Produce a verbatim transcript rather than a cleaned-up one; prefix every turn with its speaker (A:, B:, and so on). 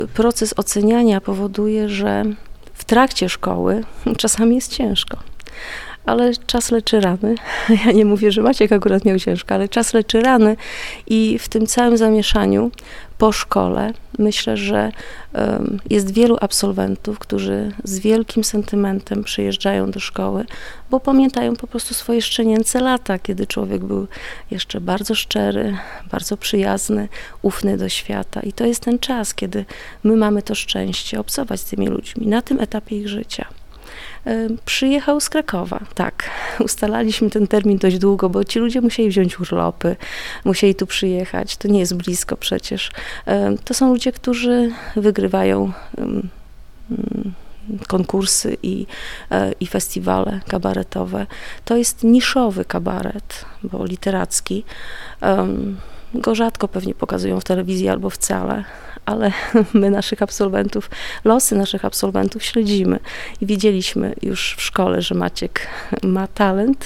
A: Proces oceniania powoduje, że w trakcie szkoły czasami jest ciężko. Ale czas leczy rany. Ja nie mówię, że Maciek akurat miał ciężko, ale czas leczy rany i w tym całym zamieszaniu po szkole myślę, że um, jest wielu absolwentów, którzy z wielkim sentymentem przyjeżdżają do szkoły, bo pamiętają po prostu swoje szczenięce lata, kiedy człowiek był jeszcze bardzo szczery, bardzo przyjazny, ufny do świata. I to jest ten czas, kiedy my mamy to szczęście obcować z tymi ludźmi na tym etapie ich życia. Przyjechał z Krakowa, tak. Ustalaliśmy ten termin dość długo, bo ci ludzie musieli wziąć urlopy, musieli tu przyjechać. To nie jest blisko przecież. To są ludzie, którzy wygrywają konkursy i, i festiwale kabaretowe. To jest niszowy kabaret, bo literacki. Go rzadko pewnie pokazują w telewizji albo wcale, ale my naszych absolwentów, losy naszych absolwentów śledzimy i wiedzieliśmy już w szkole, że Maciek ma talent